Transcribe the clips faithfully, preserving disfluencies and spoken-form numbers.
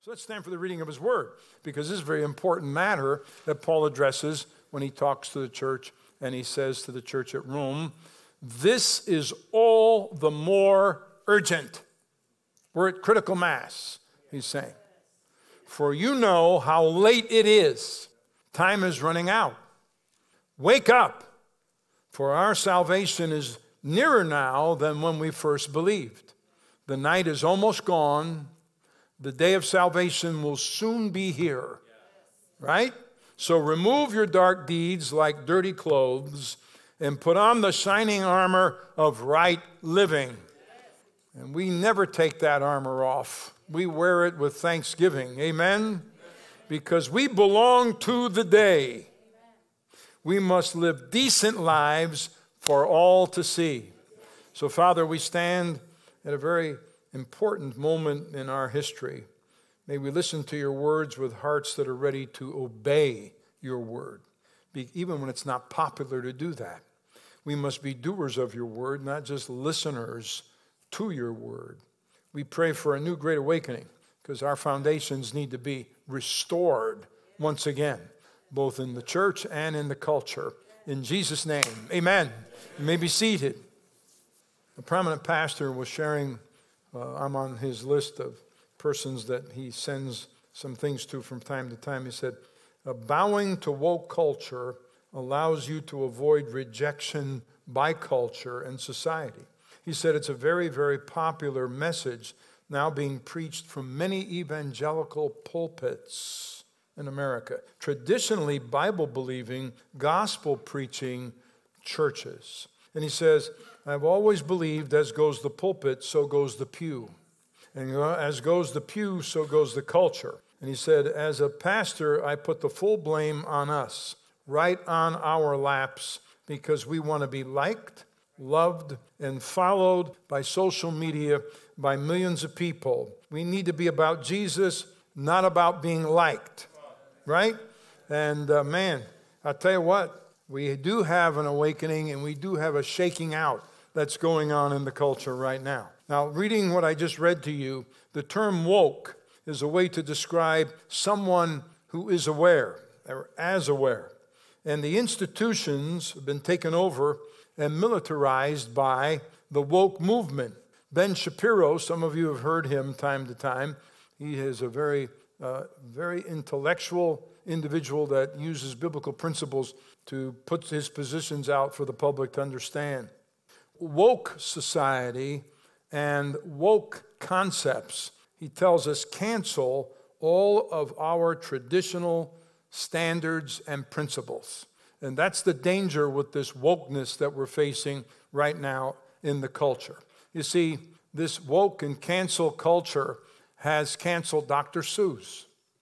So let's stand for the reading of his word, because this is a very important matter that Paul addresses when he talks to the church, and he says to the church at Rome, this is all the more urgent. We're at critical mass, he's saying. For you know how late it is. Time is running out. Wake up, for our salvation is nearer now than when we first believed. The night is almost gone. The day of salvation will soon be here. Right? So remove your dark deeds like dirty clothes and put on the shining armor of right living. And we never take that armor off. We wear it with thanksgiving. Amen? Because we belong to the day. We must live decent lives for all to see. So, Father, we stand at a very important moment in our history. May we listen to your words with hearts that are ready to obey your word, even when it's not popular to do that. We must be doers of your word, not just listeners to your word. We pray for a new great awakening, because our foundations need to be restored once again, both in the church and in the culture. In Jesus' name, amen. You may be seated. A prominent pastor was sharing, uh, I'm on his list of persons that he sends some things to from time to time. He said, bowing to woke culture allows you to avoid rejection by culture and society. He said it's a very, very popular message now being preached from many evangelical pulpits in America. Traditionally Bible-believing, gospel-preaching churches. And he says, I've always believed as goes the pulpit, so goes the pew. And as goes the pew, so goes the culture. And he said, as a pastor, I put the full blame on us, right on our laps, because we want to be liked, loved, and followed by social media by millions of people. We need to be about Jesus, not about being liked, right? And uh, man, I'll tell you what, we do have an awakening and we do have a shaking out that's going on in the culture right now. Now, reading what I just read to you, the term woke is a way to describe someone who is aware, or as aware. And the institutions have been taken over and militarized by the woke movement. Ben Shapiro, some of you have heard him time to time. He is a very, uh, very intellectual individual that uses biblical principles to put his positions out for the public to understand. Woke society and woke concepts, he tells us, cancel all of our traditional standards and principles. And that's the danger with this wokeness that we're facing right now in the culture. You see, this woke and cancel culture has canceled Doctor Seuss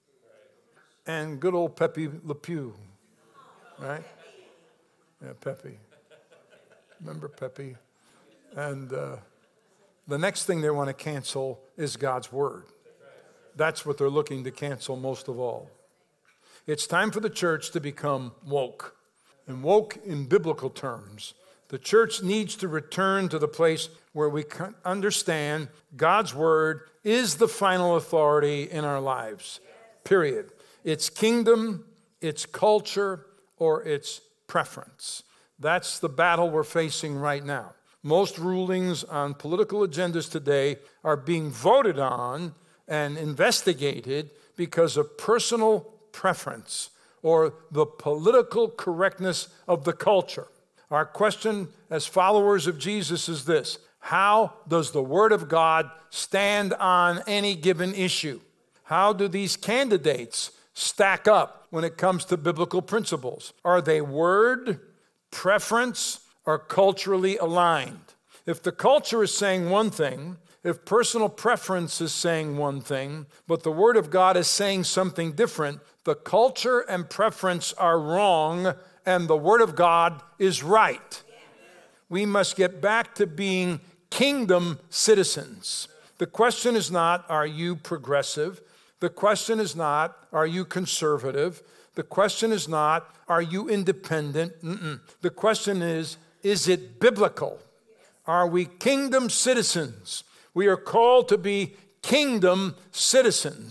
and good old Pepe Le Pew, right? Yeah, Pepe. Remember Pepe? And uh, the next thing they want to cancel is God's word. That's what they're looking to cancel most of all. It's time for the church to become woke. And woke in biblical terms. The church needs to return to the place where we understand God's word is the final authority in our lives. Period. It's kingdom, it's culture, or it's preference. That's the battle we're facing right now. Most rulings on political agendas today are being voted on and investigated because of personal preference or the political correctness of the culture. Our question as followers of Jesus is this: how does the Word of God stand on any given issue? How do these candidates stack up when it comes to biblical principles? Are they word, preference, or culturally aligned? If the culture is saying one thing, if personal preference is saying one thing, but the Word of God is saying something different, the culture and preference are wrong, and the Word of God is right. We must get back to being kingdom citizens. The question is not, are you progressive? The question is not, are you conservative? The question is not, are you independent? Mm-mm. The question is, is it biblical? Are we kingdom citizens? We are called to be kingdom citizens.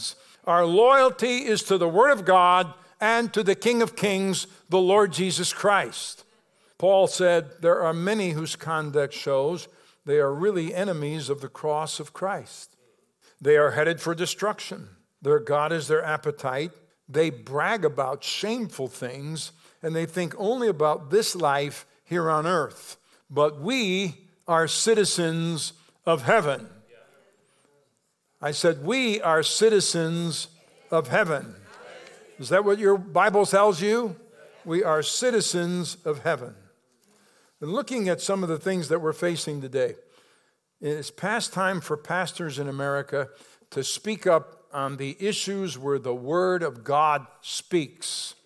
Our loyalty is to the Word of God and to the King of Kings, the Lord Jesus Christ. Paul said, there are many whose conduct shows they are really enemies of the cross of Christ. They are headed for destruction. Their God is their appetite. They brag about shameful things, and they think only about this life here on earth. But we are citizens of heaven. I said, we are citizens of heaven. Is that what your Bible tells you? We are citizens of heaven. And looking at some of the things that we're facing today, it's past time for pastors in America to speak up on the issues where the Word of God speaks.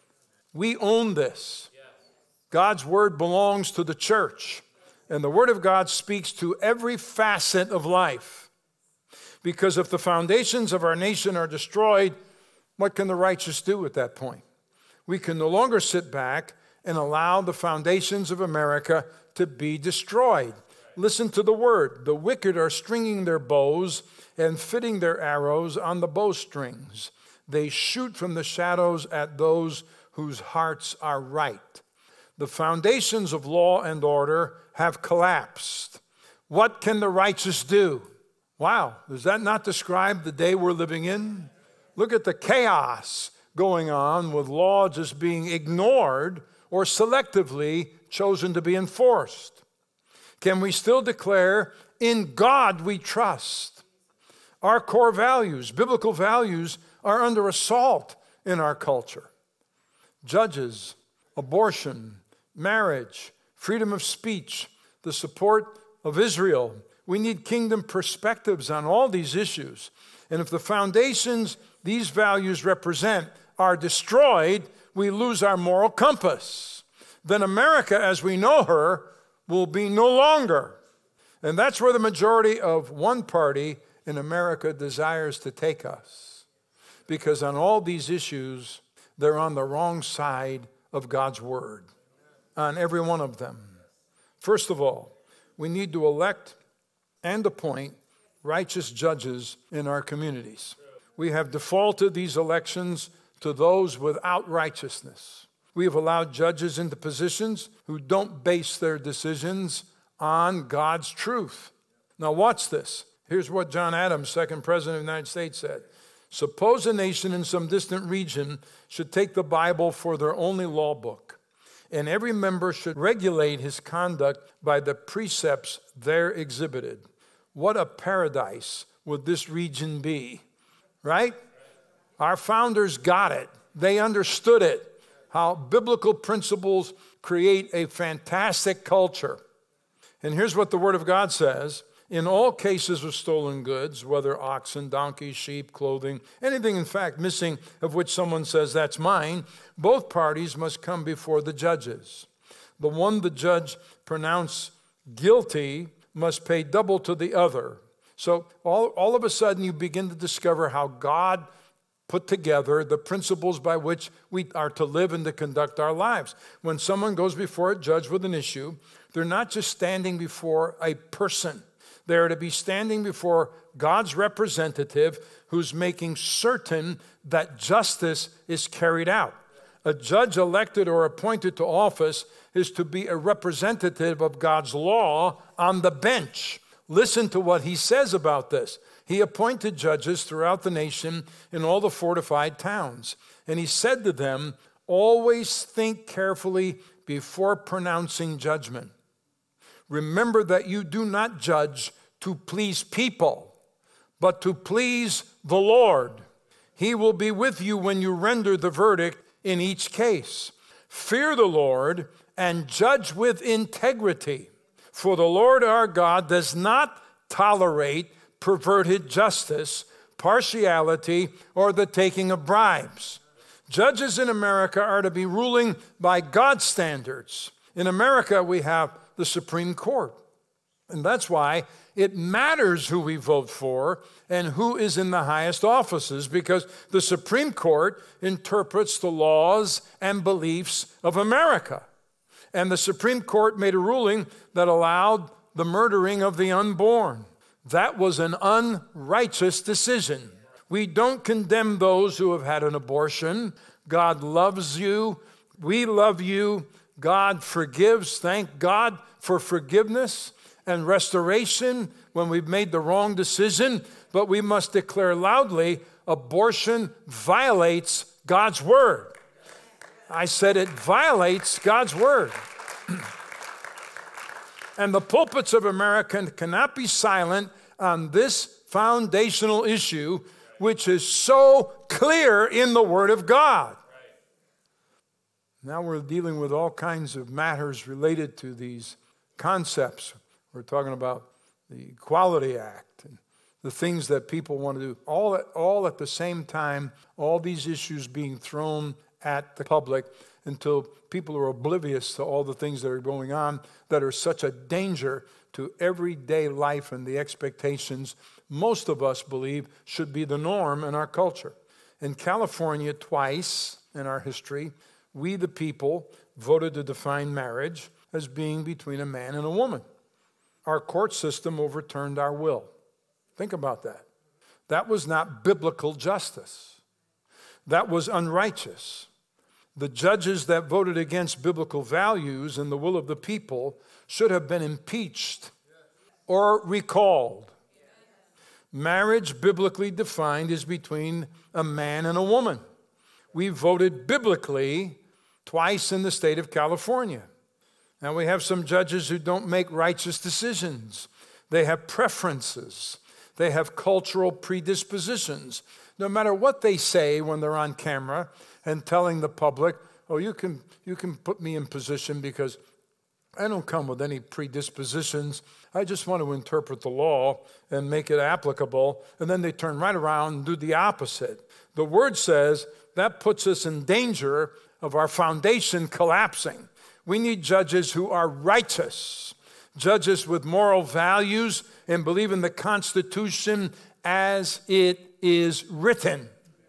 We own this. God's Word belongs to the church, and the Word of God speaks to every facet of life. Because if the foundations of our nation are destroyed, what can the righteous do at that point? We can no longer sit back and allow the foundations of America to be destroyed. Listen to the word. The wicked are stringing their bows and fitting their arrows on the bowstrings. They shoot from the shadows at those whose hearts are right. The foundations of law and order have collapsed. What can the righteous do? Wow, does that not describe the day we're living in? Look at the chaos going on with law just being ignored or selectively chosen to be enforced. Can we still declare, in God we trust? Our core values, biblical values, are under assault in our culture. Judges, abortion, marriage, freedom of speech, the support of Israel. We need kingdom perspectives on all these issues. And if the foundations these values represent are destroyed, we lose our moral compass. Then America, as we know her, will be no longer. And that's where the majority of one party in America desires to take us. Because on all these issues, they're on the wrong side of God's word. On every one of them. First of all, we need to elect and appoint righteous judges in our communities. We have defaulted these elections to those without righteousness. We have allowed judges into positions who don't base their decisions on God's truth. Now watch this. Here's what John Adams, second president of the United States, said. Suppose a nation in some distant region should take the Bible for their only law book, and every member should regulate his conduct by the precepts there exhibited. What a paradise would this region be, right? Our founders got it. They understood it, how biblical principles create a fantastic culture. And here's what the Word of God says. In all cases of stolen goods, whether oxen, donkeys, sheep, clothing, anything in fact missing of which someone says that's mine, both parties must come before the judges. The one the judge pronounced guilty must pay double to the other. So all, all of a sudden you begin to discover how God put together the principles by which we are to live and to conduct our lives. When someone goes before a judge with an issue, they're not just standing before a person. They are to be standing before God's representative who's making certain that justice is carried out. A judge elected or appointed to office is to be a representative of God's law on the bench. Listen to what he says about this. He appointed judges throughout the nation in all the fortified towns. And he said to them, always think carefully before pronouncing judgment. Remember that you do not judge to please people, but to please the Lord. He will be with you when you render the verdict in each case. Fear the Lord and judge with integrity, for the Lord our God does not tolerate perverted justice, partiality, or the taking of bribes. Judges in America are to be ruling by God's standards. In America, we have the Supreme Court. And that's why it matters who we vote for and who is in the highest offices, because the Supreme Court interprets the laws and beliefs of America. And the Supreme Court made a ruling that allowed the murdering of the unborn. That was an unrighteous decision. We don't condemn those who have had an abortion. God loves you. We love you. God forgives. Thank God for forgiveness and restoration when we've made the wrong decision. But we must declare loudly, abortion violates God's word. I said it violates God's word. And the pulpits of America cannot be silent on this foundational issue, which is so clear in the Word of God. Now we're dealing with all kinds of matters related to these concepts. We're talking about the Equality Act and the things that people want to do. All at, all at the same time, all these issues being thrown at the public until people are oblivious to all the things that are going on that are such a danger to everyday life and the expectations most of us believe should be the norm in our culture. In California, twice in our history, we the people voted to define marriage as being between a man and a woman. Our court system overturned our will. Think about that. That was not biblical justice. That was unrighteous. The judges that voted against biblical values and the will of the people should have been impeached or recalled. Marriage, biblically defined, is between a man and a woman. We voted biblically twice in the state of California. Now, we have some judges who don't make righteous decisions. They have preferences. They have cultural predispositions. No matter what they say when they're on camera and telling the public, oh, you can, you can put me in position because I don't come with any predispositions. I just want to interpret the law and make it applicable. And then they turn right around and do the opposite. The Word says that puts us in danger of our foundation collapsing. We need judges who are righteous, judges with moral values and believe in the Constitution as it is written.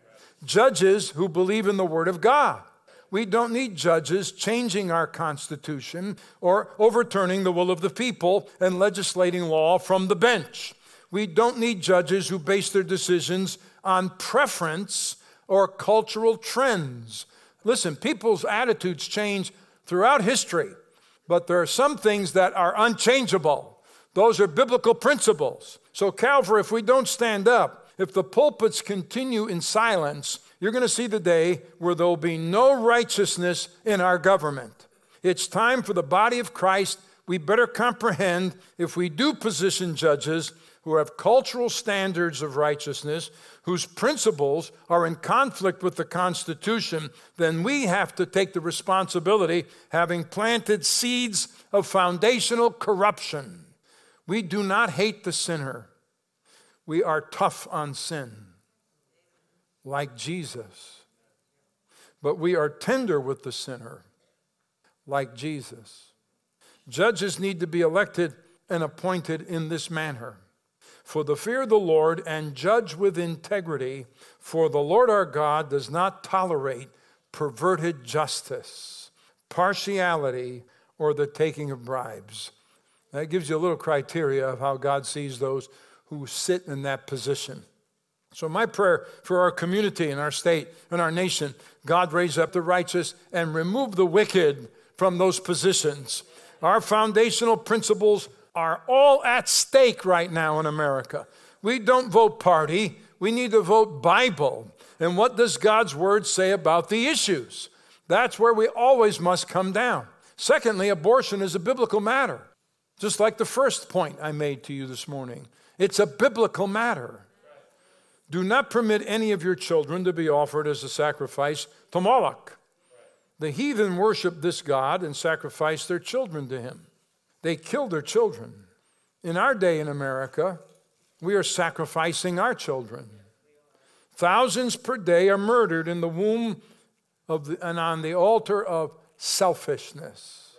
Judges who believe in the Word of God. We don't need judges changing our Constitution or overturning the will of the people and legislating law from the bench. We don't need judges who base their decisions on preference or cultural trends. Listen, people's attitudes change throughout history, but there are some things that are unchangeable. Those are biblical principles. So, Calvary, if we don't stand up, if the pulpits continue in silence, you're going to see the day where there will be no righteousness in our government. It's time for the body of Christ. We better comprehend, if we do position judges who have cultural standards of righteousness, whose principles are in conflict with the Constitution, then we have to take the responsibility, having planted seeds of foundational corruption. We do not hate the sinner. We are tough on sin, like Jesus. But we are tender with the sinner, like Jesus. Judges need to be elected and appointed in this manner. For the fear of the Lord, and judge with integrity, for the Lord our God does not tolerate perverted justice, partiality, or the taking of bribes. That gives you a little criteria of how God sees those who sit in that position. So my prayer for our community and our state and our nation, God raise up the righteous and remove the wicked from those positions. Our foundational principles are all at stake right now in America. We don't vote party. We need to vote Bible. And what does God's word say about the issues? That's where we always must come down. Secondly, abortion is a biblical matter. Just like the first point I made to you this morning. It's a biblical matter. Do not permit any of your children to be offered as a sacrifice to Moloch. The heathen worship this god and sacrifice their children to him. They kill their children. In our day in America, we are sacrificing our children. Thousands per day are murdered in the womb of the, and on the altar of selfishness.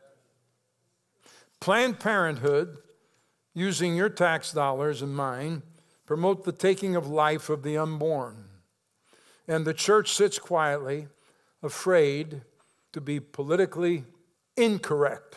Planned Parenthood, using your tax dollars and mine, promote the taking of life of the unborn. And the church sits quietly, afraid to be politically incorrect.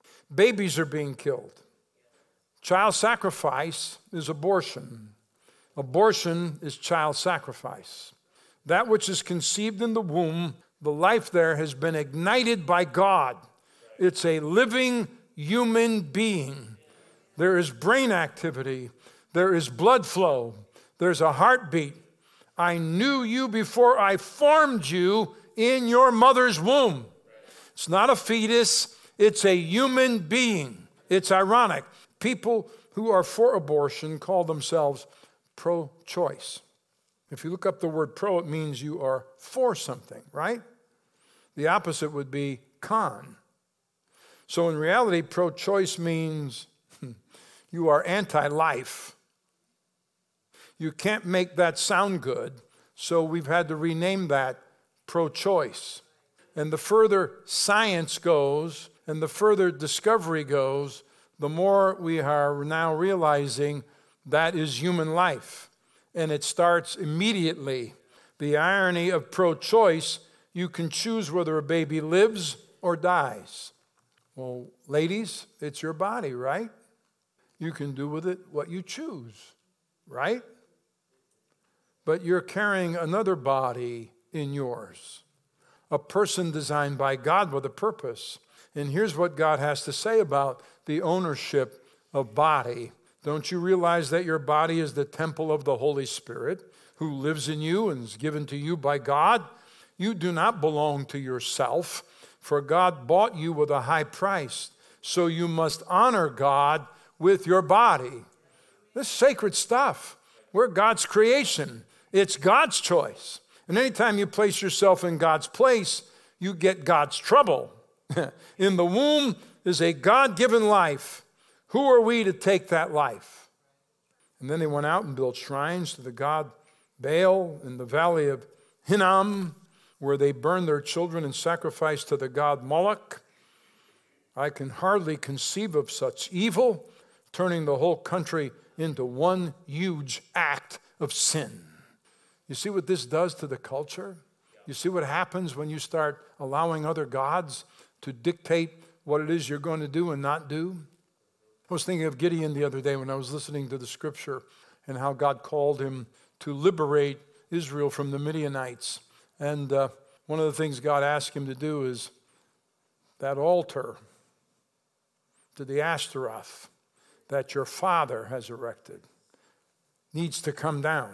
Babies are being killed. Child sacrifice is abortion. Abortion is child sacrifice. That which is conceived in the womb, the life there has been ignited by God. It's a living human being. There is brain activity. There is blood flow. There's a heartbeat. I knew you before I formed you in your mother's womb. It's not a fetus. It's a human being. It's ironic. People who are for abortion call themselves pro-choice. If you look up the word pro, it means you are for something, right? The opposite would be con. So in reality, pro-choice means you are anti-life. You can't make that sound good, so we've had to rename that pro-choice. And the further science goes and the further discovery goes, the more we are now realizing that is human life. And it starts immediately. The irony of pro-choice, you can choose whether a baby lives or dies. Well, ladies, it's your body, right? You can do with it what you choose, right? But you're carrying another body in yours, a person designed by God with a purpose. And here's what God has to say about the ownership of body. Don't you realize that your body is the temple of the Holy Spirit who lives in you and is given to you by God? You do not belong to yourself, for God bought you with a high price. So you must honor God with your body. This is sacred stuff. We're God's creation. It's God's choice. And anytime you place yourself in God's place, you get God's trouble. In the womb is a God-given life. Who are we to take that life? And then they went out and built shrines to the god Baal in the valley of Hinnom, where they burned their children and sacrificed to the god Moloch. I can hardly conceive of such evil, turning the whole country into one huge act of sin. You see what this does to the culture? You see what happens when you start allowing other gods to dictate what it is you're going to do and not do? I was thinking of Gideon the other day when I was listening to the scripture and how God called him to liberate Israel from the Midianites. And uh, one of the things God asked him to do is that altar to the Ashtaroth that your father has erected needs to come down.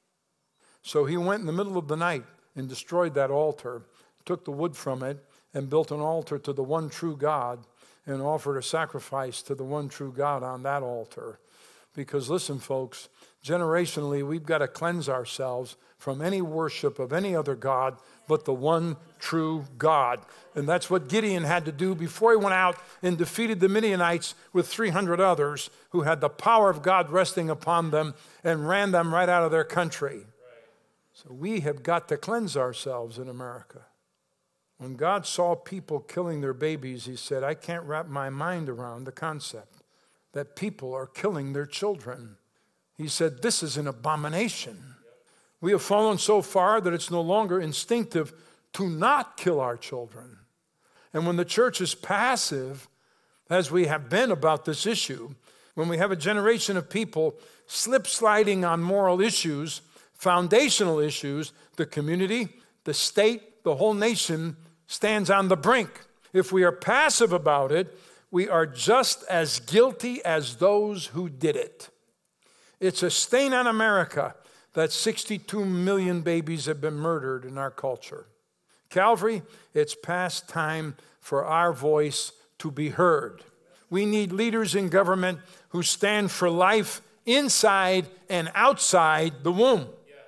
So he went in the middle of the night and destroyed that altar, took the wood from it, and built an altar to the one true God and offered a sacrifice to the one true God on that altar. Because listen, folks, generationally, we've got to cleanse ourselves from any worship of any other God but the one true God. And that's what Gideon had to do before he went out and defeated the Midianites with three hundred others who had the power of God resting upon them and ran them right out of their country. Right. So we have got to cleanse ourselves in America. When God saw people killing their babies, he said, I can't wrap my mind around the concept that people are killing their children. He said, this is an abomination. We have fallen so far that it's no longer instinctive to not kill our children. And when the church is passive, as we have been about this issue, when we have a generation of people slip sliding on moral issues, foundational issues, the community, the state, the whole nation stands on the brink. If we are passive about it, we are just as guilty as those who did it. It's a stain on America that sixty-two million babies have been murdered in our culture. Calvary, it's past time for our voice to be heard. We need leaders in government who stand for life inside and outside the womb.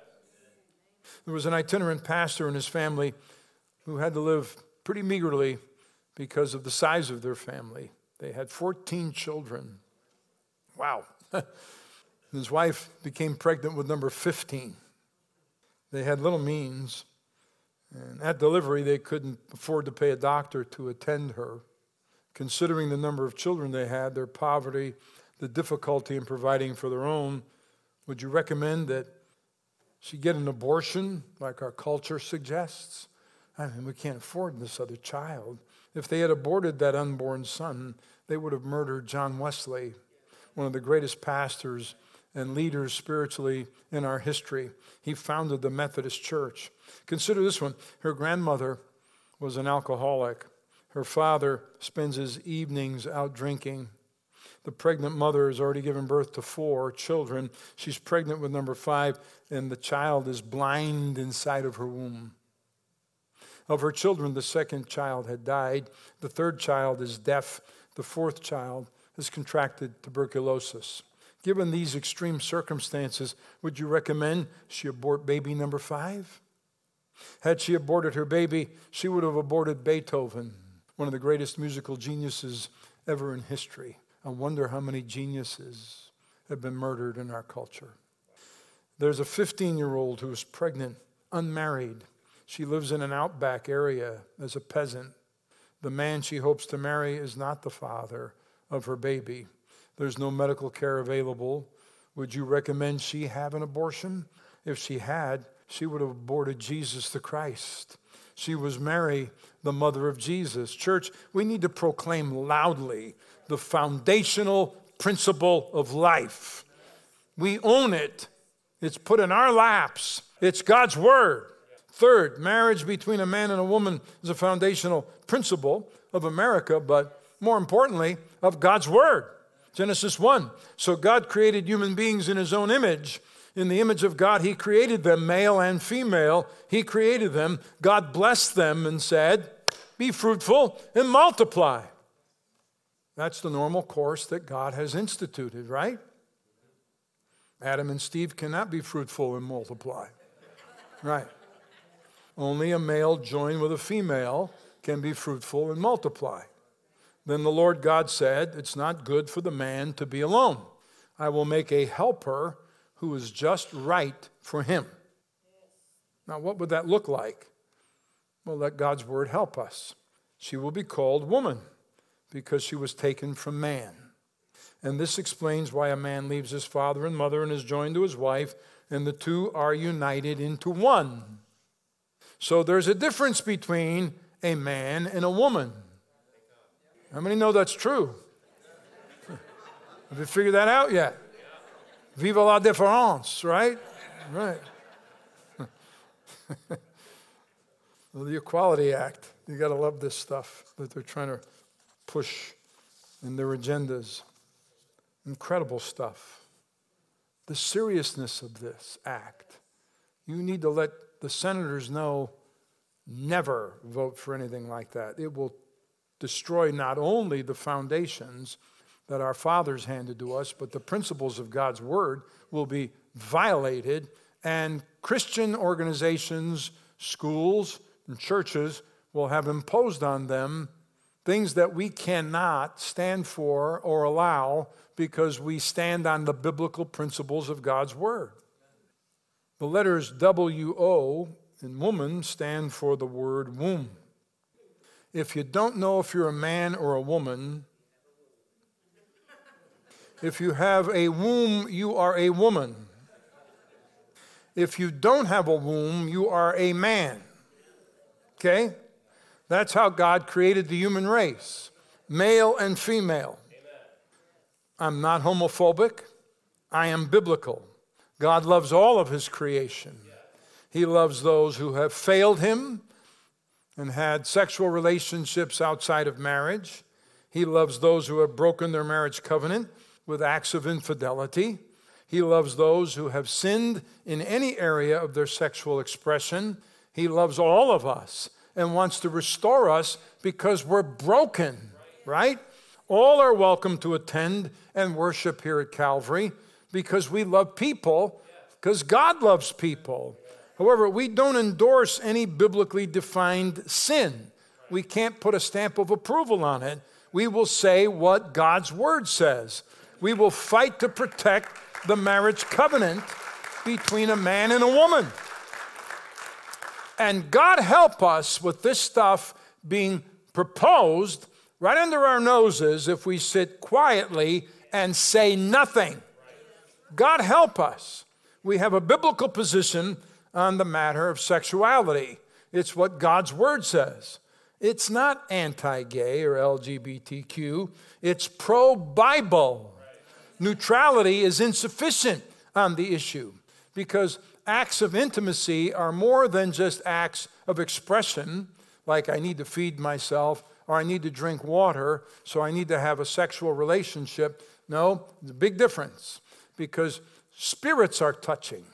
There was an itinerant pastor and his family who had to live pretty meagerly because of the size of their family. They had fourteen children. Wow. His wife became pregnant with number fifteen. They had little means, and at delivery they couldn't afford to pay a doctor to attend her. Considering the number of children they had, their poverty, the difficulty in providing for their own, would you recommend that she get an abortion like our culture suggests? I mean, we can't afford this other child. If they had aborted that unborn son, they would have murdered John Wesley, one of the greatest pastors and leaders spiritually in our history. He founded the Methodist Church. Consider this one. Her grandmother was an alcoholic. Her father spends his evenings out drinking. The pregnant mother has already given birth to four children. She's pregnant with number five, and the child is blind inside of her womb. Of her children, the second child had died. The third child is deaf. The fourth child has contracted tuberculosis. Given these extreme circumstances, would you recommend she abort baby number five? Had she aborted her baby, she would have aborted Beethoven, one of the greatest musical geniuses ever in history. I wonder how many geniuses have been murdered in our culture. There's a fifteen-year-old who is pregnant, unmarried. She lives in an outback area as a peasant. The man she hopes to marry is not the father of her baby. There's no medical care available. Would you recommend she have an abortion? If she had, she would have aborted Jesus the Christ. She was Mary, the mother of Jesus. Church, we need to proclaim loudly the foundational principle of life. We own it. It's put in our laps. It's God's word. Third, marriage between a man and a woman is a foundational principle of America, but more importantly, of God's word. Genesis one. So God created human beings in his own image. In the image of God, he created them, male and female. He created them. God blessed them and said, be fruitful and multiply. That's the normal course that God has instituted, right? Adam and Steve cannot be fruitful and multiply. Right. Only a male joined with a female can be fruitful and multiply. Then the Lord God said, it's not good for the man to be alone. I will make a helper who is just right for him. Now, what would that look like? Well, let God's word help us. She will be called woman because she was taken from man. And this explains why a man leaves his father and mother and is joined to his wife, and the two are united into one. So there's a difference between a man and a woman. How many know that's true? Have you figured that out yet? Vive la différence, right? Right. Well, the Equality Act, you got to love this stuff that they're trying to push in their agendas. Incredible stuff. The seriousness of this act. You need to let the senators know, never vote for anything like that. It will destroy not only the foundations that our fathers handed to us, but the principles of God's word will be violated, and Christian organizations, schools, and churches will have imposed on them things that we cannot stand for or allow because we stand on the biblical principles of God's word. The letters W O in woman stand for the word womb. If you don't know if you're a man or a woman, if you have a womb, you are a woman. If you don't have a womb, you are a man. Okay? That's how God created the human race, male and female. I'm not homophobic. I am biblical. God loves all of his creation. He loves those who have failed him and had sexual relationships outside of marriage. He loves those who have broken their marriage covenant with acts of infidelity. He loves those who have sinned in any area of their sexual expression. He loves all of us and wants to restore us because we're broken, right? All are welcome to attend and worship here at Calvary because we love people, because God loves people. However, we don't endorse any biblically defined sin. We can't put a stamp of approval on it. We will say what God's word says. We will fight to protect the marriage covenant between a man and a woman. And God help us with this stuff being proposed right under our noses if we sit quietly and say nothing. God help us. We have a biblical position on the matter of sexuality. It's what God's word says. It's not anti-gay or L G B T Q. It's pro-Bible. Neutrality is insufficient on the issue because acts of intimacy are more than just acts of expression, like I need to feed myself or I need to drink water, so I need to have a sexual relationship. No, there's a big difference because spirits are touching.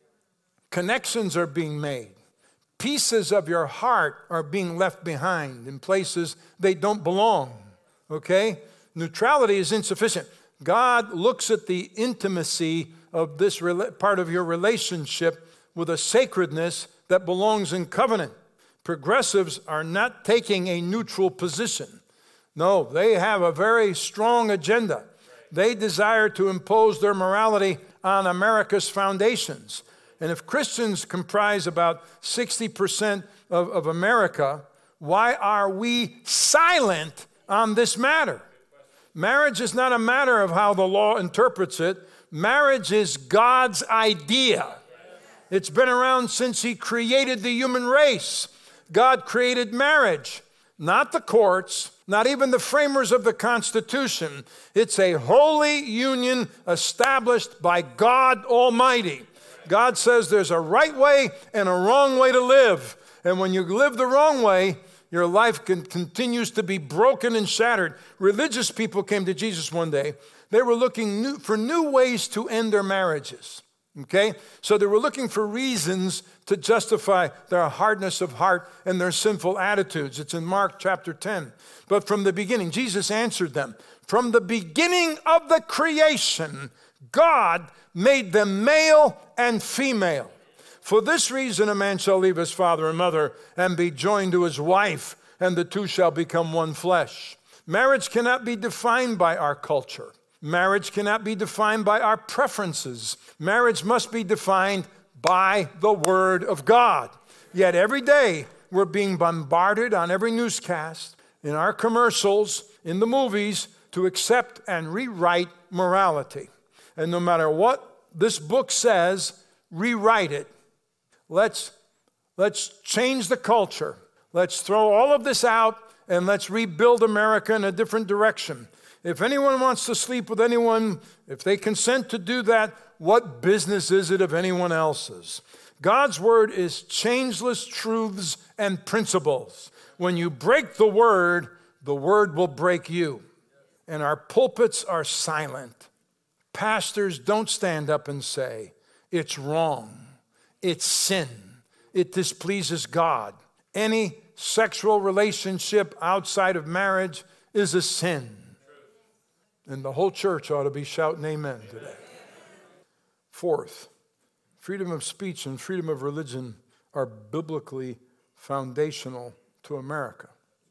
Connections are being made. Pieces of your heart are being left behind in places they don't belong, okay? Neutrality is insufficient. God looks at the intimacy of this part of your relationship with a sacredness that belongs in covenant. Progressives are not taking a neutral position. No, they have a very strong agenda. They desire to impose their morality on America's foundations. And if Christians comprise about sixty percent of, of America, why are we silent on this matter? Marriage is not a matter of how the law interprets it. Marriage is God's idea. It's been around since He created the human race. God created marriage, not the courts, not even the framers of the Constitution. It's a holy union established by God Almighty. God says there's a right way and a wrong way to live. And when you live the wrong way, your life can, continues to be broken and shattered. Religious people came to Jesus one day. They were looking new, for new ways to end their marriages. Okay? So they were looking for reasons to justify their hardness of heart and their sinful attitudes. It's in Mark chapter ten. But from the beginning, Jesus answered them. From the beginning of the creation, God made them male and female. For this reason, a man shall leave his father and mother and be joined to his wife, and the two shall become one flesh. Marriage cannot be defined by our culture. Marriage cannot be defined by our preferences. Marriage must be defined by the Word of God. Yet every day we're being bombarded on every newscast, in our commercials, in the movies, to accept and rewrite morality. And no matter what this book says, rewrite it. Let's, let's change the culture. Let's throw all of this out and let's rebuild America in a different direction. If anyone wants to sleep with anyone, if they consent to do that, what business is it of anyone else's? God's word is changeless truths and principles. When you break the word, the word will break you. And our pulpits are silent. Pastors don't stand up and say, it's wrong, it's sin, it displeases God. Any sexual relationship outside of marriage is a sin. And the whole church ought to be shouting amen today. Fourth, freedom of speech and freedom of religion are biblically foundational to America.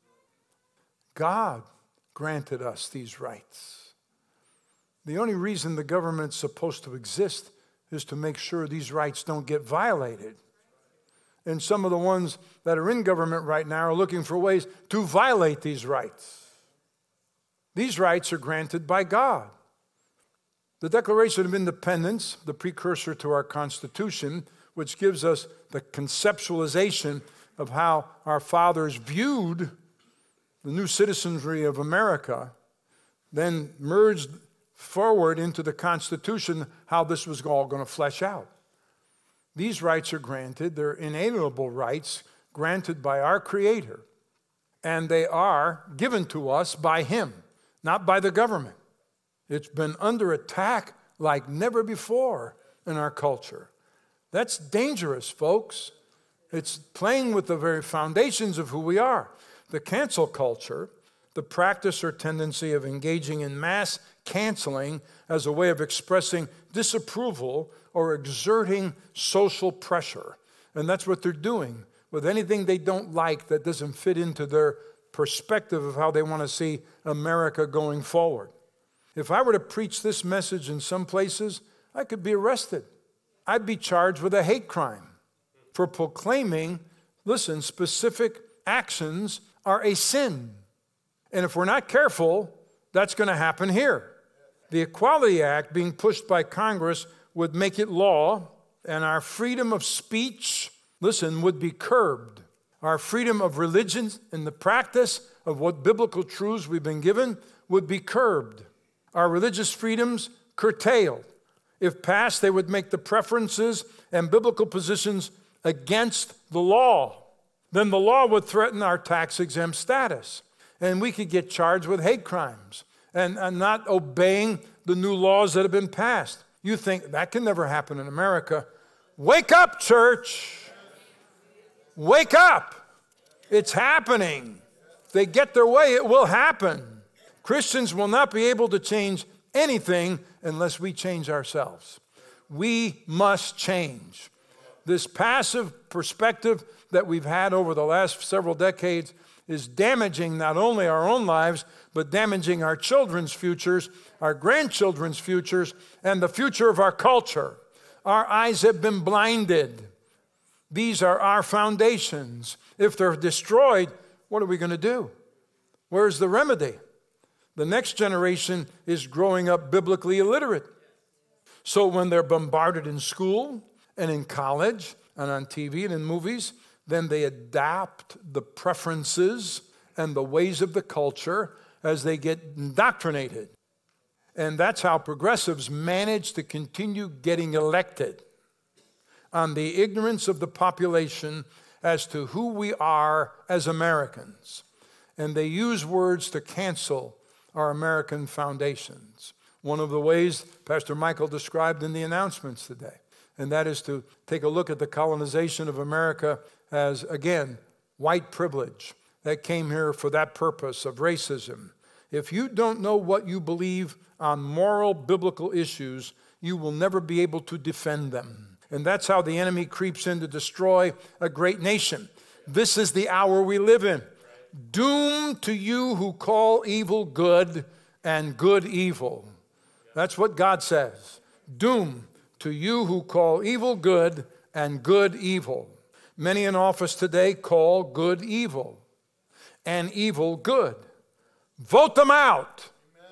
God granted us these rights. The only reason the government's supposed to exist is to make sure these rights don't get violated. And some of the ones that are in government right now are looking for ways to violate these rights. These rights are granted by God. The Declaration of Independence, the precursor to our Constitution, which gives us the conceptualization of how our fathers viewed the new citizenry of America, then merged forward into the Constitution how this was all going to flesh out. These rights are granted. They're inalienable rights granted by our Creator, and they are given to us by Him, not by the government. It's been under attack like never before in our culture. That's dangerous, folks. It's playing with the very foundations of who we are. The cancel culture, the practice or tendency of engaging in mass canceling as a way of expressing disapproval or exerting social pressure. And that's what they're doing with anything they don't like that doesn't fit into their perspective of how they want to see America going forward. If I were to preach this message in some places, I could be arrested. I'd be charged with a hate crime for proclaiming, listen, specific actions are a sin. And if we're not careful, that's going to happen here. The Equality Act being pushed by Congress would make it law, and our freedom of speech, listen, would be curbed. Our freedom of religion and the practice of what biblical truths we've been given would be curbed. Our religious freedoms curtailed. If passed, they would make the preferences and biblical positions against the law. Then the law would threaten our tax-exempt status, and we could get charged with hate crimes and, and not obeying the new laws that have been passed. You think that can never happen in America. Wake up, church. Wake up. It's happening. If they get their way, it will happen. Christians will not be able to change anything unless we change ourselves. We must change. This passive perspective that we've had over the last several decades is damaging not only our own lives, but damaging our children's futures, our grandchildren's futures, and the future of our culture. Our eyes have been blinded. These are our foundations. If they're destroyed, what are we going to do? Where's the remedy? The next generation is growing up biblically illiterate. So when they're bombarded in school and in college and on T V and in movies, then they adapt the preferences and the ways of the culture as they get indoctrinated. And that's how progressives manage to continue getting elected, on the ignorance of the population as to who we are as Americans. And they use words to cancel our American foundations. One of the ways Pastor Michael described in the announcements today, and that is to take a look at the colonization of America as, again, white privilege that came here for that purpose of racism. If you don't know what you believe on moral biblical issues, you will never be able to defend them. And that's how the enemy creeps in to destroy a great nation. This is the hour we live in. Doom to you who call evil good and good evil. That's what God says. Doom to you who call evil good and good evil. Many in office today call good evil and evil good. Vote them out.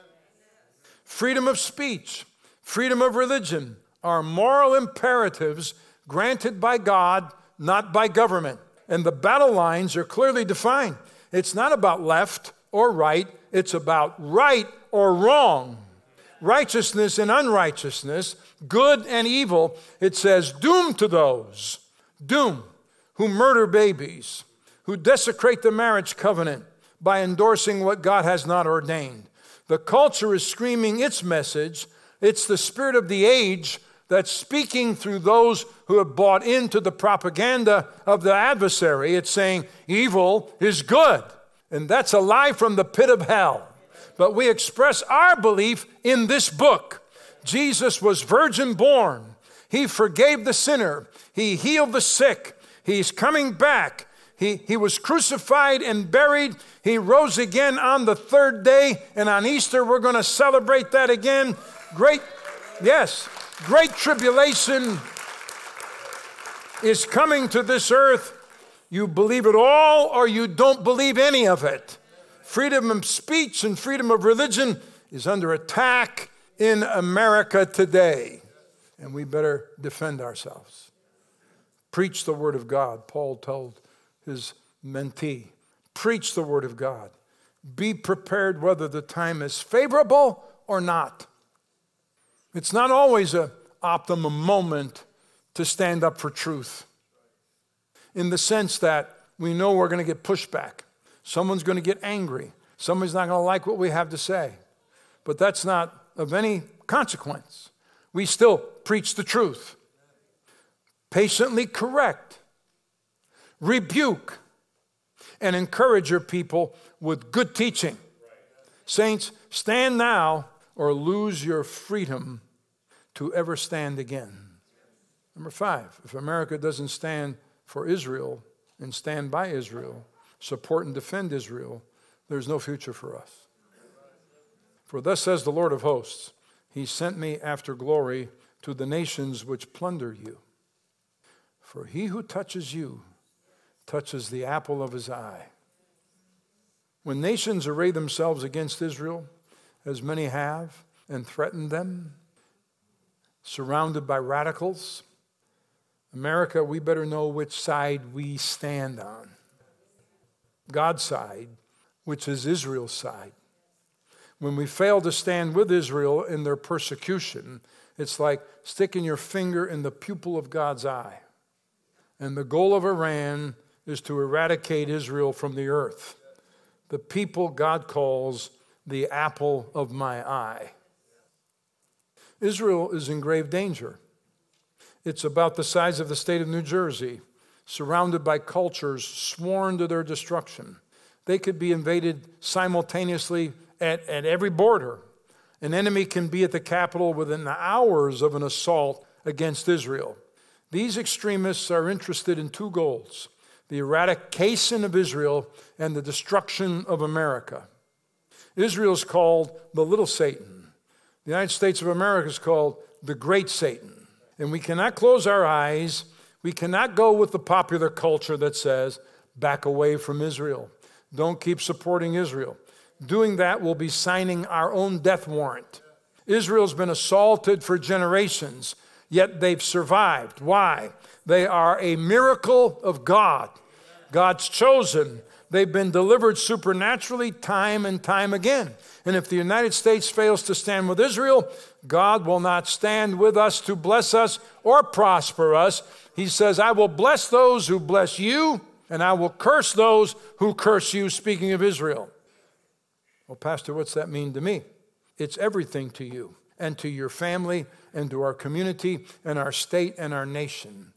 Freedom of speech, freedom of religion are moral imperatives granted by God, not by government. And the battle lines are clearly defined. It's not about left or right. It's about right or wrong. Righteousness and unrighteousness, good and evil. It says doom to those, doom, who murder babies, who desecrate the marriage covenant by endorsing what God has not ordained. The culture is screaming its message. It's the spirit of the age that's speaking through those who have bought into the propaganda of the adversary. It's saying evil is good. And that's a lie from the pit of hell. But we express our belief in this book. Jesus was virgin born. He forgave the sinner. He healed the sick. He's coming back. He, he was crucified and buried. He rose again on the third day. And on Easter, we're going to celebrate that again. Great, yes, great tribulation is coming to this earth. You believe it all or you don't believe any of it. Freedom of speech and freedom of religion is under attack in America today. And we better defend ourselves. Preach the word of God, Paul told his mentee. Preach the word of God. Be prepared whether the time is favorable or not. It's not always an optimum moment to stand up for truth, in the sense that we know we're going to get pushback. Someone's going to get angry. Somebody's not going to like what we have to say. But that's not of any consequence. We still preach the truth. Patiently correct, rebuke, and encourage your people with good teaching. Saints, stand now or lose your freedom to ever stand again. Number five, if America doesn't stand for Israel and stand by Israel, support and defend Israel, there's no future for us. For thus says the Lord of hosts, he sent me after glory to the nations which plunder you. For he who touches you touches the apple of his eye. When nations array themselves against Israel, as many have, and threaten them, surrounded by radicals, America, we better know which side we stand on. God's side, which is Israel's side. When we fail to stand with Israel in their persecution, it's like sticking your finger in the pupil of God's eye. And the goal of Iran is to eradicate Israel from the earth. The people God calls the apple of my eye. Israel is in grave danger. It's about the size of the state of New Jersey, surrounded by cultures sworn to their destruction. They could be invaded simultaneously at, at every border. An enemy can be at the capital within the hours of an assault against Israel. These extremists are interested in two goals: the eradication of Israel and the destruction of America. Israel is called the little Satan. The United States of America is called the great Satan. And we cannot close our eyes. We cannot go with the popular culture that says, back away from Israel. Don't keep supporting Israel. Doing that will be signing our own death warrant. Israel's been assaulted for generations, yet they've survived. Why? They are a miracle of God. God's chosen. They've been delivered supernaturally time and time again. And if the United States fails to stand with Israel, God will not stand with us to bless us or prosper us. He says, I will bless those who bless you, and I will curse those who curse you, speaking of Israel. Well, Pastor, what's that mean to me? It's everything to you and to your family and to our community and our state and our nation.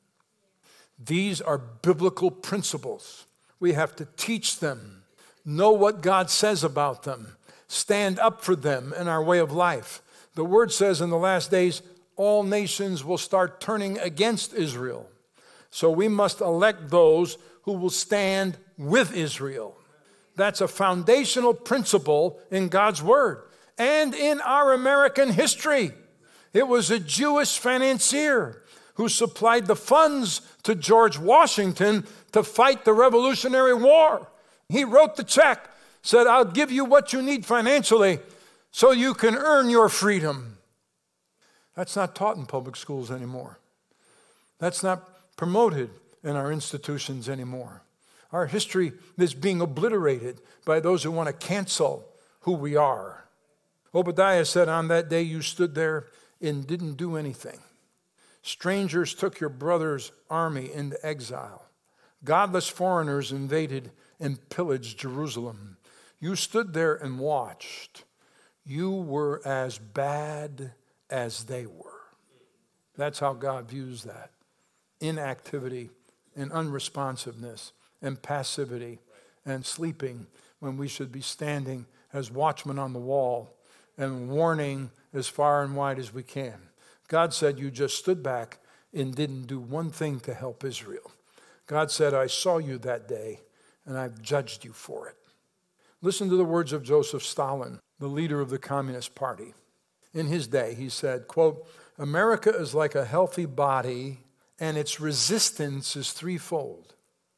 These are biblical principles. We have to teach them, know what God says about them, stand up for them in our way of life. The word says in the last days, all nations will start turning against Israel. So we must elect those who will stand with Israel. That's a foundational principle in God's word and in our American history. It was a Jewish financier who supplied the funds to George Washington to fight the Revolutionary War. He wrote the check, said, I'll give you what you need financially so you can earn your freedom. That's not taught in public schools anymore. That's not promoted in our institutions anymore. Our history is being obliterated by those who want to cancel who we are. Obadiah said, on that day you stood there and didn't do anything. Strangers took your brother's army into exile. Godless foreigners invaded and pillaged Jerusalem. You stood there and watched. You were as bad as they were. That's how God views that. Inactivity and unresponsiveness and passivity and sleeping when we should be standing as watchmen on the wall and warning as far and wide as we can. God said you just stood back and didn't do one thing to help Israel. God said, I saw you that day and I've judged you for it. Listen to the words of Joseph Stalin, the leader of the Communist Party. In his day, he said, quote, America is like a healthy body and its resistance is threefold.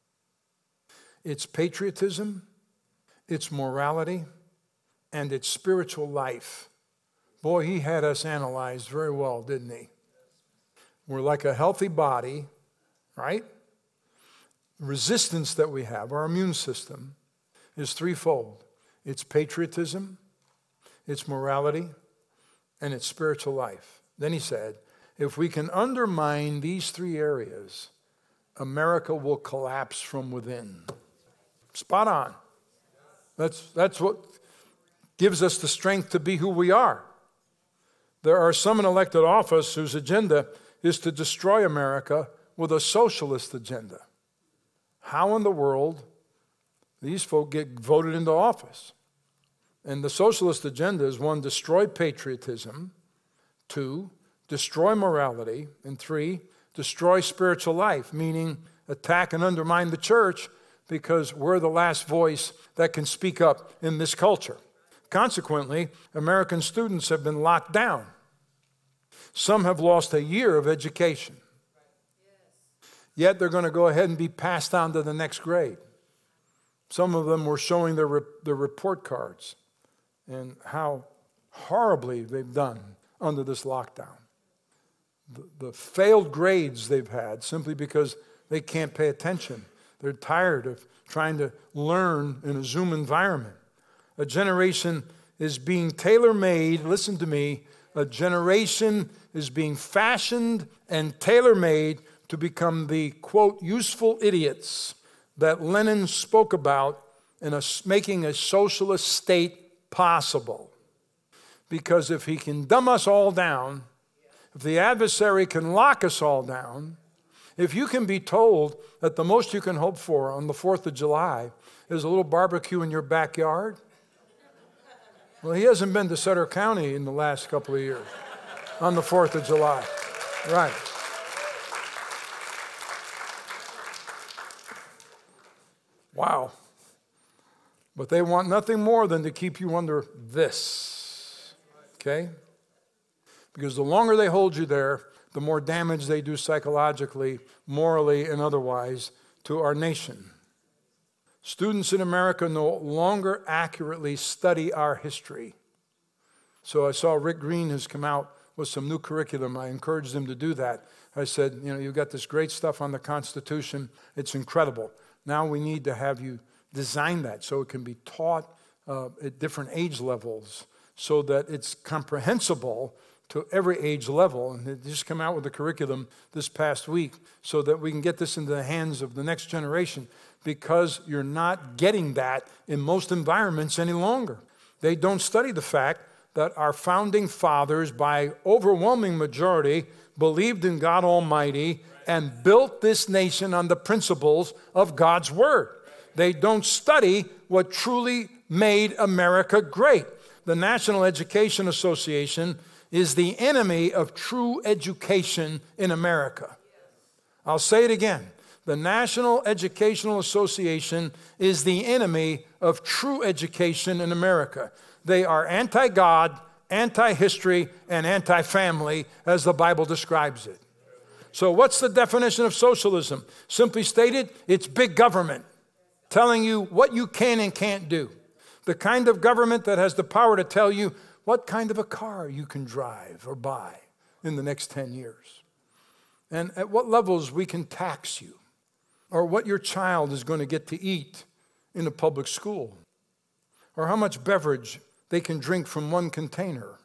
It's patriotism, its morality, and its spiritual life. Boy, he had us analyzed very well, didn't he? We're like a healthy body, right? Resistance that we have, our immune system, is threefold. It's patriotism, it's morality, and its spiritual life. Then he said, if we can undermine these three areas, America will collapse from within. Spot on. That's, that's what gives us the strength to be who we are. There are some in elected office whose agenda is to destroy America with a socialist agenda. How in the world these folk get voted into office? And the socialist agenda is one, destroy patriotism, two, destroy morality, and three, destroy spiritual life, meaning attack and undermine the church because we're the last voice that can speak up in this culture. Consequently, American students have been locked down. Some have lost a year of education. Yet they're going to go ahead and be passed on to the next grade. Some of them were showing their, their report cards and how horribly they've done under this lockdown. The, the failed grades they've had simply because they can't pay attention. They're tired of trying to learn in a Zoom environment. A generation is being tailor-made. Listen to me. A generation is being fashioned and tailor-made to become the, quote, useful idiots that Lenin spoke about in a, making a socialist state possible. Because if he can dumb us all down, if the adversary can lock us all down, if you can be told that the most you can hope for on the fourth of July is a little barbecue in your backyard, well, he hasn't been to Sutter County in the last couple of years on the fourth of July. Right. Wow. But they want nothing more than to keep you under this. Okay? Because the longer they hold you there, the more damage they do psychologically, morally, and otherwise to our nation. Students in America no longer accurately study our history. So I saw Rick Green has come out with some new curriculum. I encouraged him to do that. I said, you know, you've got this great stuff on the Constitution. It's incredible. Now we need to have you design that so it can be taught uh, at different age levels so that it's comprehensible to every age level. And they just come out with the curriculum this past week so that we can get this into the hands of the next generation, because you're not getting that in most environments any longer. They don't study the fact that our founding fathers, by overwhelming majority, believed in God Almighty and built this nation on the principles of God's Word. They don't study what truly made America great. The National Education Association is the enemy of true education in America. I'll say it again. The National Educational Association is the enemy of true education in America. They are anti-God, anti-history, and anti-family, as the Bible describes it. So what's the definition of socialism? Simply stated, it's big government telling you what you can and can't do. The kind of government that has the power to tell you what kind of a car you can drive or buy in the next ten years. And at what levels we can tax you. Or what your child is going to get to eat in a public school. Or how much beverage they can drink from one container.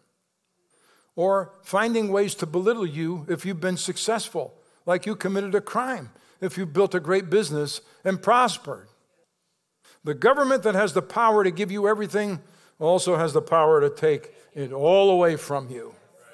Or finding ways to belittle you if you've been successful, like you committed a crime, if you built a great business and prospered. The government that has the power to give you everything also has the power to take it all away from you.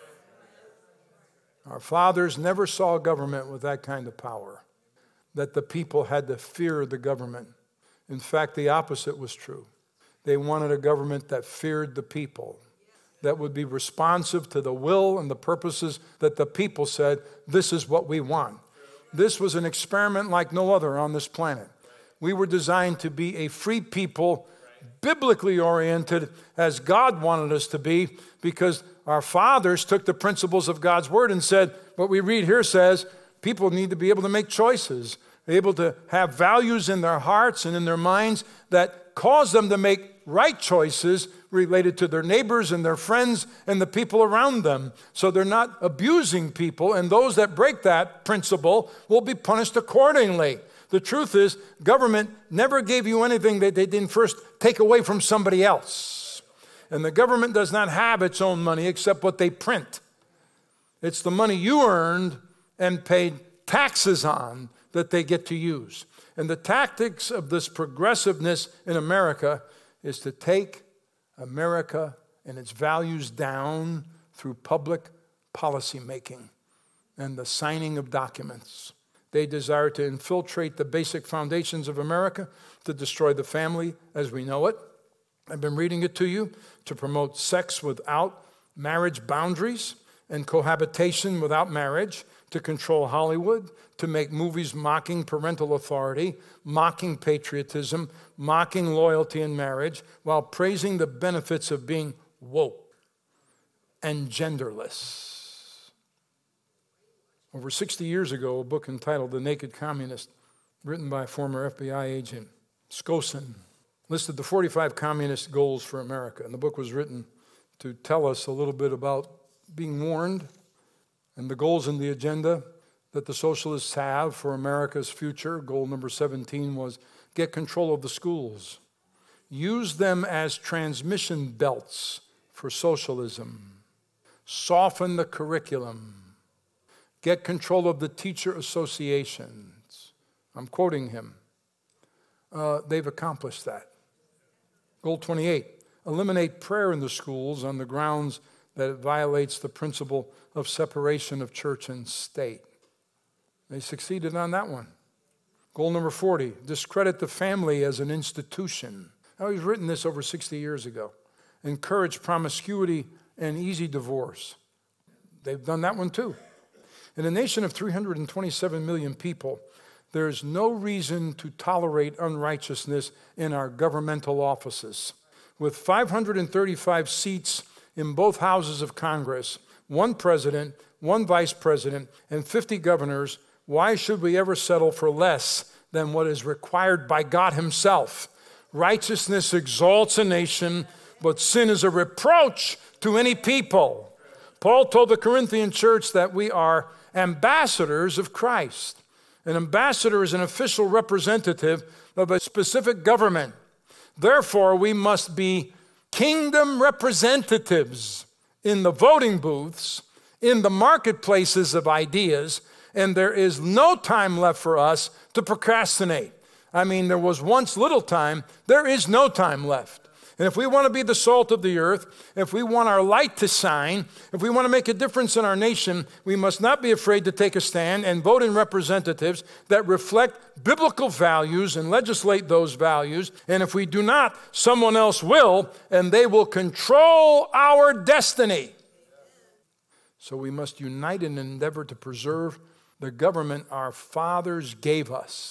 Our fathers never saw government with that kind of power, that the people had to fear the government. In fact, the opposite was true. They wanted a government that feared the people, that would be responsive to the will and the purposes that the people said, this is what we want. This was an experiment like no other on this planet. We were designed to be a free people, biblically oriented as God wanted us to be, because our fathers took the principles of God's Word and said, what we read here says, people need to be able to make choices, able to have values in their hearts and in their minds that cause them to make right choices related to their neighbors and their friends and the people around them. So they're not abusing people, and those that break that principle will be punished accordingly. The truth is, government never gave you anything that they didn't first take away from somebody else. And the government does not have its own money except what they print. It's the money you earned and paid taxes on that they get to use. And the tactics of this progressiveness in America is to take America and its values down through public policy making and the signing of documents. They desire to infiltrate the basic foundations of America, to destroy the family as we know it. I've been reading it to you, to promote sex without marriage boundaries and cohabitation without marriage, to control Hollywood, to make movies mocking parental authority, mocking patriotism, mocking loyalty in marriage, while praising the benefits of being woke and genderless. Over sixty years ago, a book entitled The Naked Communist, written by former F B I agent Skosin, listed the forty-five communist goals for America. And the book was written to tell us a little bit about being warned and the goals in the agenda that the socialists have for America's future. Goal number seventeen was get control of the schools. Use them as transmission belts for socialism. Soften the curriculum. Get control of the teacher associations. I'm quoting him. Uh, they've accomplished that. Goal twenty-eight, eliminate prayer in the schools on the grounds that it violates the principle of separation of church and state. They succeeded on that one. Goal number forty, discredit the family as an institution. Now, he's written this over sixty years ago. Encourage promiscuity and easy divorce. They've done that one too. In a nation of three hundred twenty-seven million people, there's no reason to tolerate unrighteousness in our governmental offices. With five hundred thirty-five seats in both houses of Congress, one president, one vice president, and fifty governors, why should we ever settle for less than what is required by God himself? Righteousness exalts a nation, but sin is a reproach to any people. Paul told the Corinthian church that we are ambassadors of Christ. An ambassador is an official representative of a specific government. Therefore, we must be kingdom representatives in the voting booths, in the marketplaces of ideas, and there is no time left for us to procrastinate. I mean, there was once little time, there is no time left. And if we want to be the salt of the earth, if we want our light to shine, if we want to make a difference in our nation, we must not be afraid to take a stand and vote in representatives that reflect biblical values and legislate those values. And if we do not, someone else will, and they will control our destiny. So we must unite and endeavor to preserve the government our fathers gave us.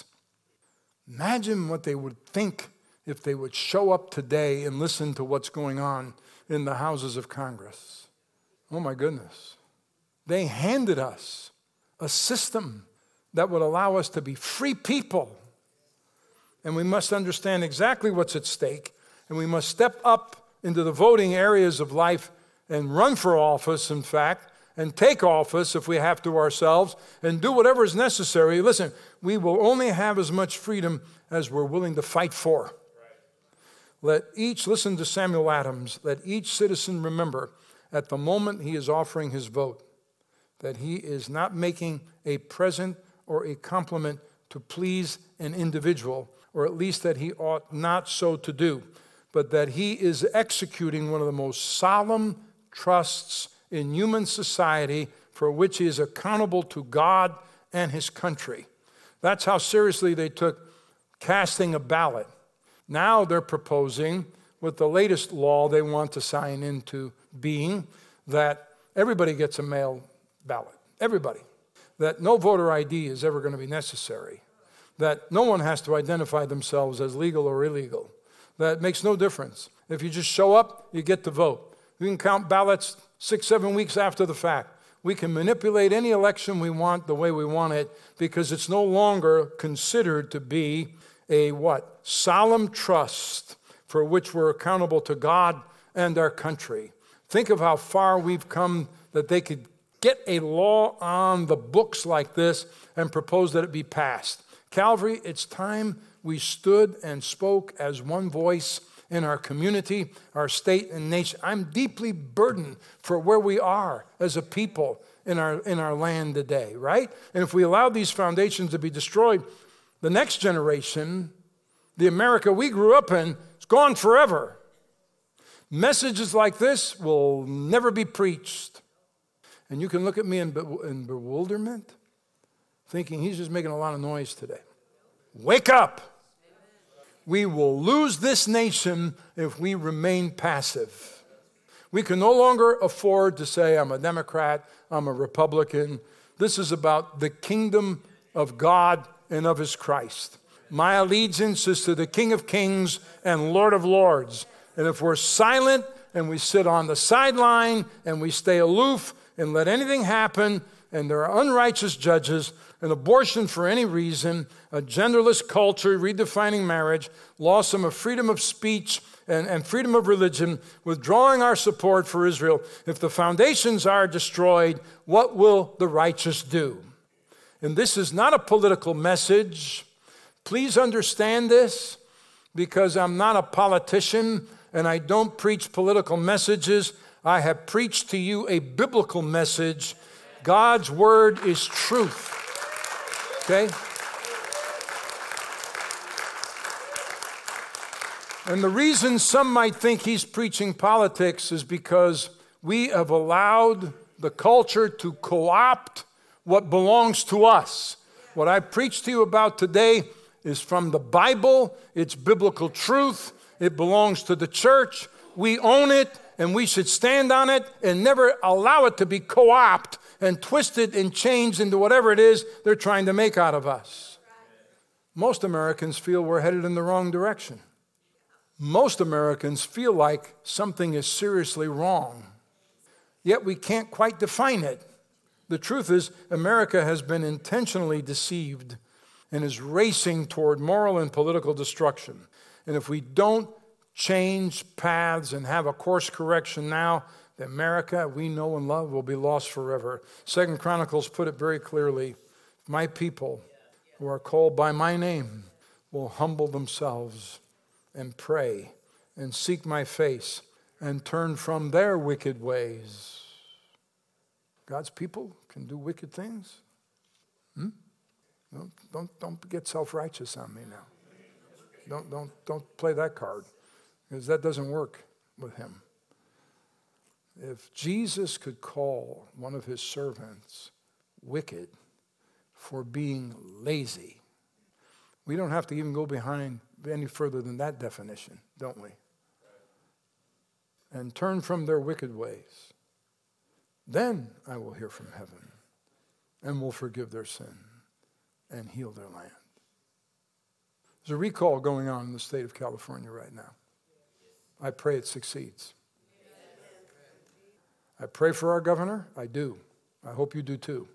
Imagine what they would think if they would show up today and listen to what's going on in the houses of Congress. Oh my goodness. They handed us a system that would allow us to be free people. And we must understand exactly what's at stake. And we must step up into the voting areas of life and run for office, in fact, and take office if we have to ourselves, and do whatever is necessary. Listen, we will only have as much freedom as we're willing to fight for. Right. Let each, listen to Samuel Adams, let each citizen remember at the moment he is offering his vote that he is not making a present or a compliment to please an individual, or at least that he ought not so to do, but that he is executing one of the most solemn trusts in human society for which he is accountable to God and his country. That's how seriously they took casting a ballot. Now they're proposing, with the latest law they want to sign into being, that everybody gets a mail ballot. Everybody. That no voter I D is ever going to be necessary. That no one has to identify themselves as legal or illegal. That makes no difference. If you just show up, you get to vote. You can count ballots six, seven weeks after the fact. We can manipulate any election we want the way we want it, because it's no longer considered to be a what? Solemn trust for which we're accountable to God and our country. Think of how far we've come that they could get a law on the books like this and propose that it be passed. Calvary, it's time we stood and spoke as one voice in our community, our state and nation. I'm deeply burdened for where we are as a people in our, in our land today, right? And if we allow these foundations to be destroyed, the next generation, the America we grew up in, is gone forever. Messages like this will never be preached. And you can look at me in, be- in bewilderment, thinking he's just making a lot of noise today. Wake up! We will lose this nation if we remain passive. We can no longer afford to say, I'm a Democrat, I'm a Republican. This is about the kingdom of God and of his Christ. My allegiance is to the King of Kings and Lord of Lords. And if we're silent and we sit on the sideline and we stay aloof and let anything happen, and there are unrighteous judges, an abortion for any reason, a genderless culture, redefining marriage, loss of freedom of speech and, and freedom of religion, withdrawing our support for Israel. If the foundations are destroyed, what will the righteous do? And this is not a political message. Please understand this. because I'm not a politician and I don't preach political messages. I have preached to you a biblical message. God's word is truth. Okay? And the reason some might think he's preaching politics is because we have allowed the culture to co-opt what belongs to us. What I preached to you about today is from the Bible. It's biblical truth. It belongs to the church. We own it, and we should stand on it and never allow it to be co-opted and twisted and changed into whatever it is they're trying to make out of us. Most Americans feel we're headed in the wrong direction. Most Americans feel like something is seriously wrong, yet we can't quite define it. The truth is, America has been intentionally deceived and is racing toward moral and political destruction. And if we don't change paths and have a course correction now, the America we know and love will be lost forever. Second Chronicles put it very clearly, my people who are called by my name will humble themselves and pray and seek my face and turn from their wicked ways. God's people can do wicked things? Hmm? Don't, don't, don't get self-righteous on me now. Don't, don't, don't play that card, because that doesn't work with him. If Jesus could call one of his servants wicked for being lazy, we don't have to even go behind any further than that definition, don't we? And turn from their wicked ways. Then I will hear from heaven and will forgive their sin and heal their land. There's a recall going on in the state of California right now. I pray it succeeds. I pray for our governor. I do. I hope you do too.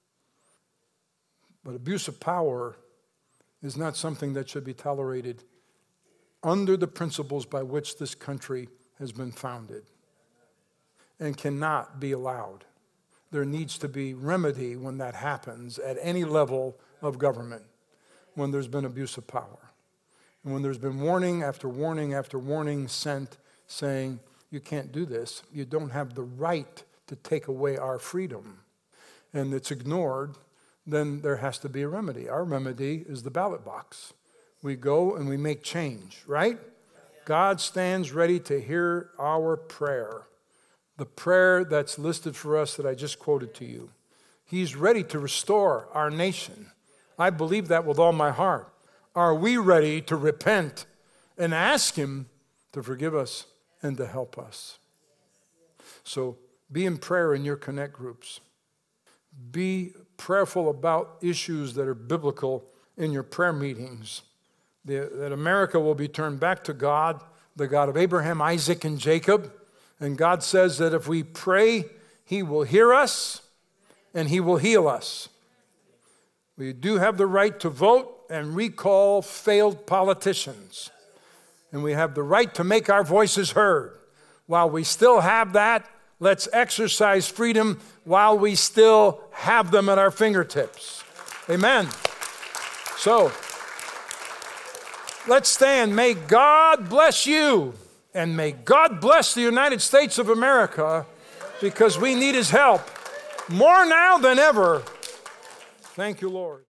But abuse of power is not something that should be tolerated under the principles by which this country has been founded and cannot be allowed. There needs to be remedy when that happens at any level of government, when there's been abuse of power. And when there's been warning after warning after warning sent saying, you can't do this, you don't have the right to take away our freedom, and it's ignored, then there has to be a remedy. Our remedy is the ballot box. We go and we make change, right? God stands ready to hear our prayer. The prayer that's listed for us that I just quoted to you. He's ready to restore our nation. I believe that with all my heart. Are we ready to repent and ask him to forgive us and to help us? So be in prayer in your connect groups. Be prayerful about issues that are biblical in your prayer meetings. The, that America will be turned back to God, the God of Abraham, Isaac, and Jacob. And God says that if we pray, he will hear us and he will heal us. We do have the right to vote and recall failed politicians. And we have the right to make our voices heard. While we still have that, let's exercise freedom while we still have them at our fingertips. Amen. So, let's stand. May God bless you, and may God bless the United States of America, because we need his help more now than ever. Thank you, Lord.